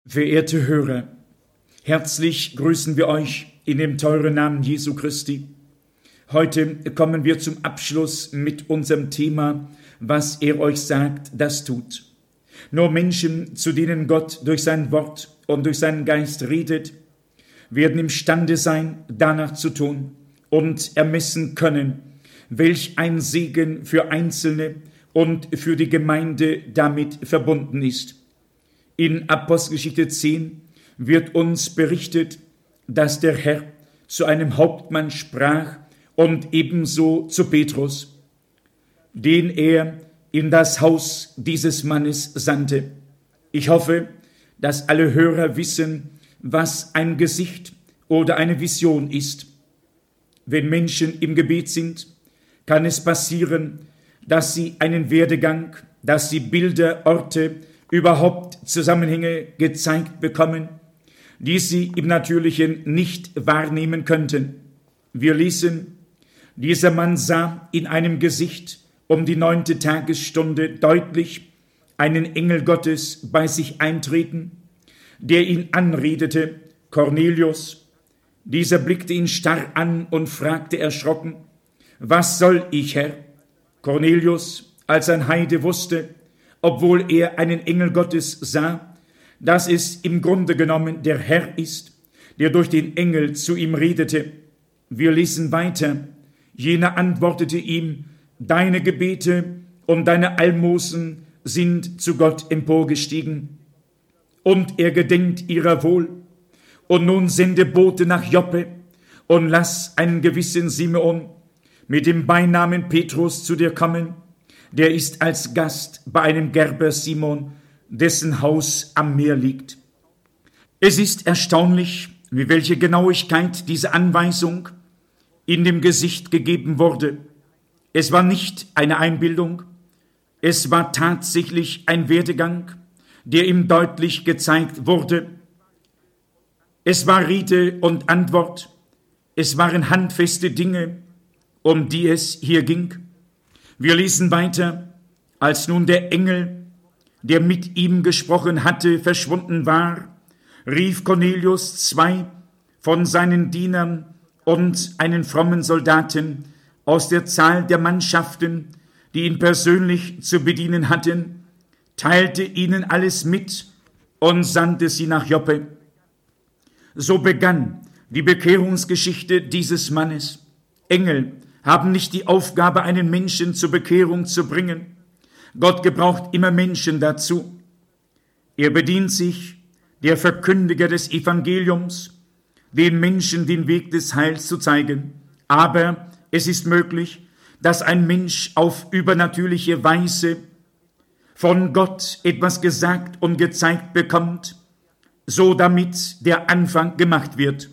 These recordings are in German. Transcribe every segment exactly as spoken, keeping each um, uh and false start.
Verehrte Hörer, herzlich grüßen wir euch in dem teuren Namen Jesu Christi. Heute kommen wir zum Abschluss mit unserem Thema, was er euch sagt, das tut. Nur Menschen, zu denen Gott durch sein Wort und durch seinen Geist redet, werden imstande sein, danach zu tun und ermessen können, welch ein Segen für Einzelne und für die Gemeinde damit verbunden ist. In Apostelgeschichte zehn wird uns berichtet, dass der Herr zu einem Hauptmann sprach und ebenso zu Petrus, den er in das Haus dieses Mannes sandte. Ich hoffe, dass alle Hörer wissen, was ein Gesicht oder eine Vision ist. Wenn Menschen im Gebet sind, kann es passieren, dass sie einen Werdegang, dass sie Bilder, Orte, überhaupt Zusammenhänge gezeigt bekommen, die sie im Natürlichen nicht wahrnehmen könnten. Wir lesen, dieser Mann sah in einem Gesicht um die neunte Tagesstunde deutlich einen Engel Gottes bei sich eintreten, der ihn anredete, Cornelius. Dieser blickte ihn starr an und fragte erschrocken, was soll ich, Herr? Cornelius, als ein Heide, wusste, obwohl er einen Engel Gottes sah, dass es im Grunde genommen der Herr ist, der durch den Engel zu ihm redete. Wir lesen weiter. Jener antwortete ihm, deine Gebete und deine Almosen sind zu Gott emporgestiegen, und er gedenkt ihrer wohl. Und nun sende Bote nach Joppe und lass einen gewissen Simeon mit dem Beinamen Petrus zu dir kommen. Der ist als Gast bei einem Gerber Simon, dessen Haus am Meer liegt. Es ist erstaunlich, mit welcher Genauigkeit diese Anweisung in dem Gesicht gegeben wurde. Es war nicht eine Einbildung, es war tatsächlich ein Werdegang, der ihm deutlich gezeigt wurde. Es war Rede und Antwort, es waren handfeste Dinge, um die es hier ging. Wir lesen weiter, als nun der Engel, der mit ihm gesprochen hatte, verschwunden war, rief Cornelius zwei von seinen Dienern und einen frommen Soldaten aus der Zahl der Mannschaften, die ihn persönlich zu bedienen hatten, teilte ihnen alles mit und sandte sie nach Joppe. So begann die Bekehrungsgeschichte dieses Mannes. Engel haben nicht die Aufgabe, einen Menschen zur Bekehrung zu bringen. Gott gebraucht immer Menschen dazu. Er bedient sich der Verkündiger des Evangeliums, den Menschen den Weg des Heils zu zeigen. Aber es ist möglich, dass ein Mensch auf übernatürliche Weise von Gott etwas gesagt und gezeigt bekommt, so damit der Anfang gemacht wird.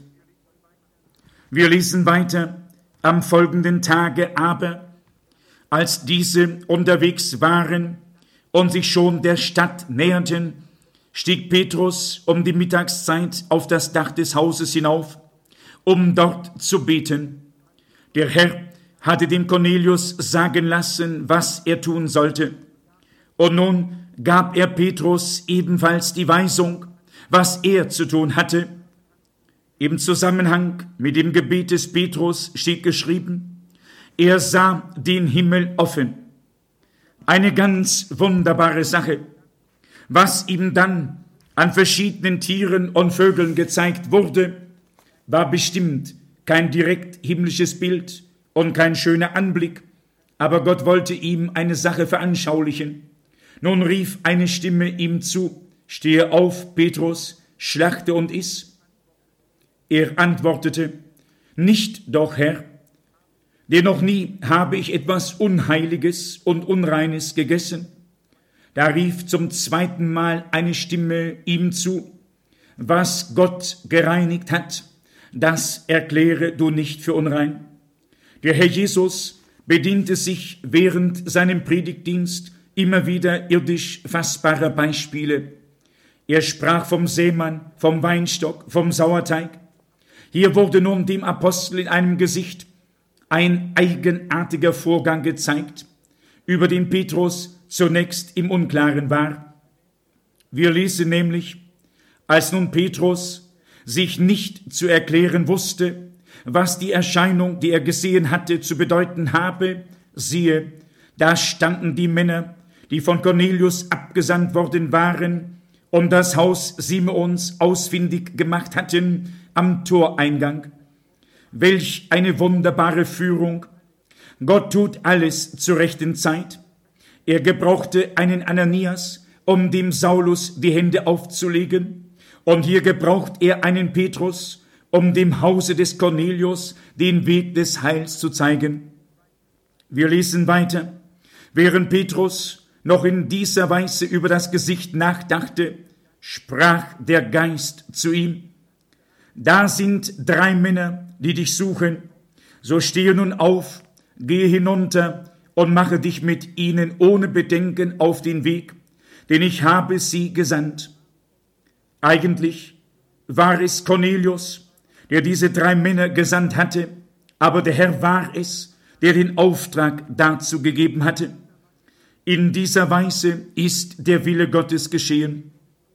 Wir lesen weiter. Am folgenden Tage aber, als diese unterwegs waren und sich schon der Stadt näherten, stieg Petrus um die Mittagszeit auf das Dach des Hauses hinauf, um dort zu beten. Der Herr hatte dem Cornelius sagen lassen, was er tun sollte. Und nun gab er Petrus ebenfalls die Weisung, was er zu tun hatte. Im Zusammenhang mit dem Gebet des Petrus steht geschrieben, er sah den Himmel offen. Eine ganz wunderbare Sache. Was ihm dann an verschiedenen Tieren und Vögeln gezeigt wurde, war bestimmt kein direkt himmlisches Bild und kein schöner Anblick, aber Gott wollte ihm eine Sache veranschaulichen. Nun rief eine Stimme ihm zu, stehe auf, Petrus, schlachte und iss. Er antwortete, nicht doch, Herr, denn noch nie habe ich etwas Unheiliges und Unreines gegessen. Da rief zum zweiten Mal eine Stimme ihm zu, was Gott gereinigt hat, das erkläre du nicht für unrein. Der Herr Jesus bediente sich während seinem Predigtdienst immer wieder irdisch fassbarer Beispiele. Er sprach vom Sämann, vom Weinstock, vom Sauerteig. Hier wurde nun dem Apostel in einem Gesicht ein eigenartiger Vorgang gezeigt, über den Petrus zunächst im Unklaren war. Wir lesen nämlich, Als nun Petrus sich nicht zu erklären wusste, was die Erscheinung, die er gesehen hatte, zu bedeuten habe, siehe, da standen die Männer, die von Cornelius abgesandt worden waren und das Haus Simeons ausfindig gemacht hatten am Toreingang. Welch eine wunderbare Führung! Gott tut alles zur rechten Zeit. Er gebrauchte einen Ananias, um dem Saulus die Hände aufzulegen, und hier gebraucht er einen Petrus, um dem Hause des Cornelius den Weg des Heils zu zeigen. Wir lesen weiter. Während Petrus noch in dieser Weise über das Gesicht nachdachte, sprach der Geist zu ihm: Da sind drei Männer, die dich suchen. So stehe nun auf, gehe hinunter und mache dich mit ihnen ohne Bedenken auf den Weg, denn ich habe sie gesandt. Eigentlich war es Cornelius, der diese drei Männer gesandt hatte, aber der Herr war es, der den Auftrag dazu gegeben hatte. In dieser Weise ist der Wille Gottes geschehen.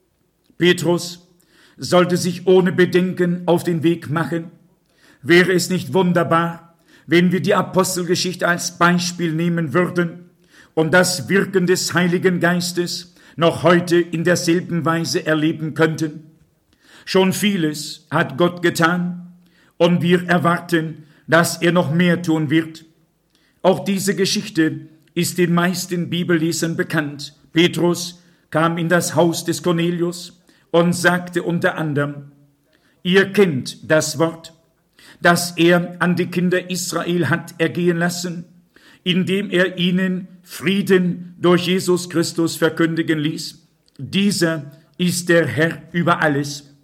Petrus sollte sich ohne Bedenken auf den Weg machen. Wäre es nicht wunderbar, wenn wir die Apostelgeschichte als Beispiel nehmen würden und das Wirken des Heiligen Geistes noch heute in derselben Weise erleben könnten? Schon vieles hat Gott getan und wir erwarten, dass er noch mehr tun wird. Auch diese Geschichte ist den meisten Bibellesern bekannt. Petrus kam in das Haus des Cornelius und sagte unter anderem: Ihr kennt das Wort, das er an die Kinder Israel hat ergehen lassen, indem er ihnen Frieden durch Jesus Christus verkündigen ließ. Dieser ist der Herr über alles.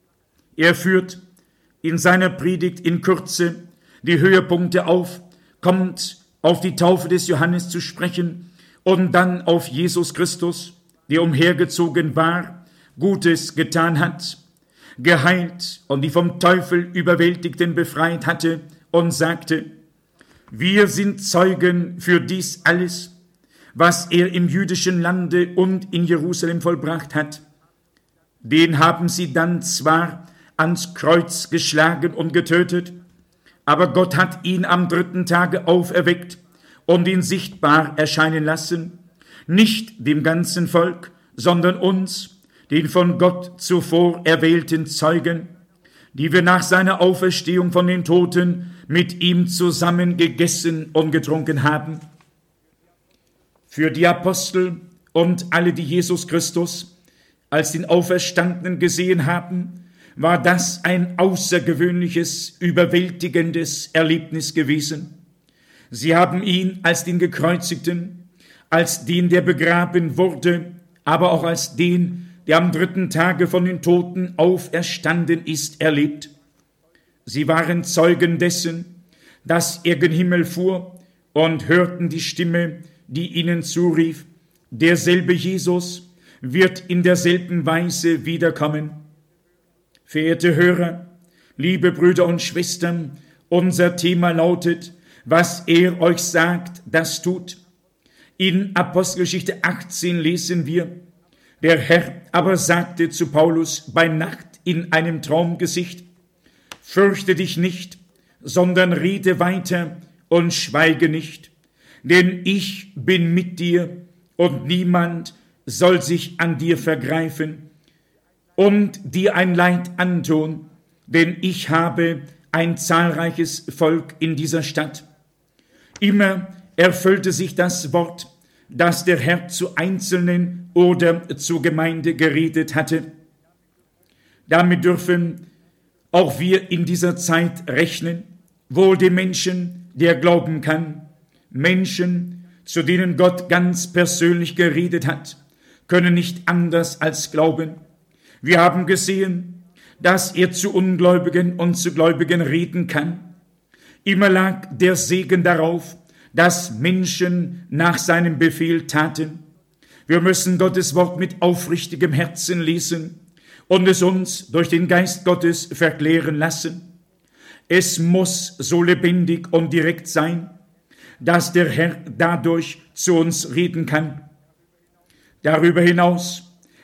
Er führt in seiner Predigt in Kürze die Höhepunkte auf, kommt auf die Taufe des Johannes zu sprechen und dann auf Jesus Christus, der umhergezogen war, Gutes getan hat, geheilt und die vom Teufel Überwältigten befreit hatte und sagte: Wir sind Zeugen für dies alles, was er im jüdischen Lande und in Jerusalem vollbracht hat. Den haben sie dann zwar ans Kreuz geschlagen und getötet, aber Gott hat ihn am dritten Tage auferweckt und ihn sichtbar erscheinen lassen, nicht dem ganzen Volk, sondern uns, den von Gott zuvor erwählten Zeugen, die wir nach seiner Auferstehung von den Toten mit ihm zusammen gegessen und getrunken haben. Für die Apostel und alle, die Jesus Christus als den Auferstandenen gesehen haben, war das ein außergewöhnliches, überwältigendes Erlebnis gewesen. Sie haben ihn als den Gekreuzigten, als den, der begraben wurde, aber auch als den, der am dritten Tage von den Toten auferstanden ist, erlebt. Sie waren Zeugen dessen, dass er gen Himmel fuhr und hörten die Stimme, die ihnen zurief: Derselbe Jesus wird in derselben Weise wiederkommen. Verehrte Hörer, liebe Brüder und Schwestern, unser Thema lautet: Was er euch sagt, das tut. In Apostelgeschichte achtzehn lesen wir: Der Herr aber sagte zu Paulus bei Nacht in einem Traumgesicht: Fürchte dich nicht, sondern rede weiter und schweige nicht, denn ich bin mit dir und niemand soll sich an dir vergreifen und dir ein Leid antun, denn ich habe ein zahlreiches Volk in dieser Stadt. Immer erfüllte sich das Wort, das der Herr zu Einzelnen oder zur Gemeinde geredet hatte. Damit dürfen auch wir in dieser Zeit rechnen, wohl dem Menschen, der glauben kann. Menschen, zu denen Gott ganz persönlich geredet hat, können nicht anders als glauben. Wir haben gesehen, dass er zu Ungläubigen und zu Gläubigen reden kann. Immer lag der Segen darauf, dass Menschen nach seinem Befehl taten. Wir müssen Gottes Wort mit aufrichtigem Herzen lesen und es uns durch den Geist Gottes verklären lassen. Es muss so lebendig und direkt sein, dass der Herr dadurch zu uns reden kann. Darüber hinaus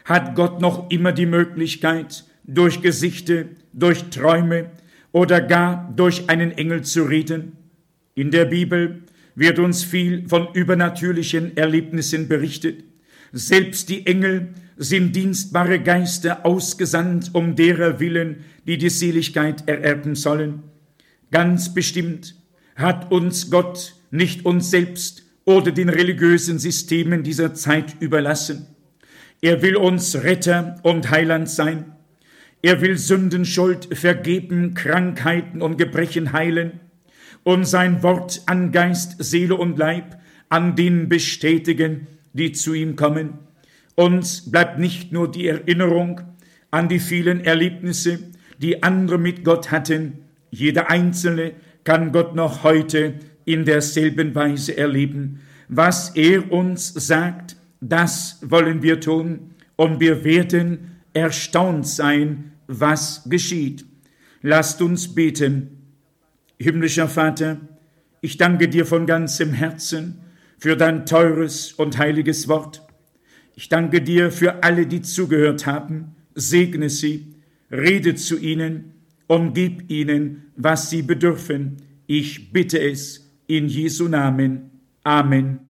Hat Gott noch immer die Möglichkeit, durch Gesichte, durch Träume oder gar durch einen Engel zu reden? In der Bibel wird uns viel von übernatürlichen Erlebnissen berichtet. Selbst die Engel sind dienstbare Geister ausgesandt, um derer willen, die die Seligkeit ererben sollen. Ganz bestimmt hat uns Gott nicht uns selbst oder den religiösen Systemen dieser Zeit überlassen. Er will uns Retter und Heiland sein. Er will Sündenschuld vergeben, Krankheiten und Gebrechen heilen und sein Wort an Geist, Seele und Leib an denen bestätigen, die zu ihm kommen. Uns bleibt nicht nur die Erinnerung an die vielen Erlebnisse, die andere mit Gott hatten. Jeder Einzelne kann Gott noch heute in derselben Weise erleben. Was er uns sagt, das wollen wir tun, und wir werden erstaunt sein, was geschieht. Lasst uns beten. Himmlischer Vater, ich danke dir von ganzem Herzen für dein teures und heiliges Wort. Ich danke dir für alle, die zugehört haben. Segne sie, rede zu ihnen und gib ihnen, was sie bedürfen. Ich bitte es in Jesu Namen. Amen.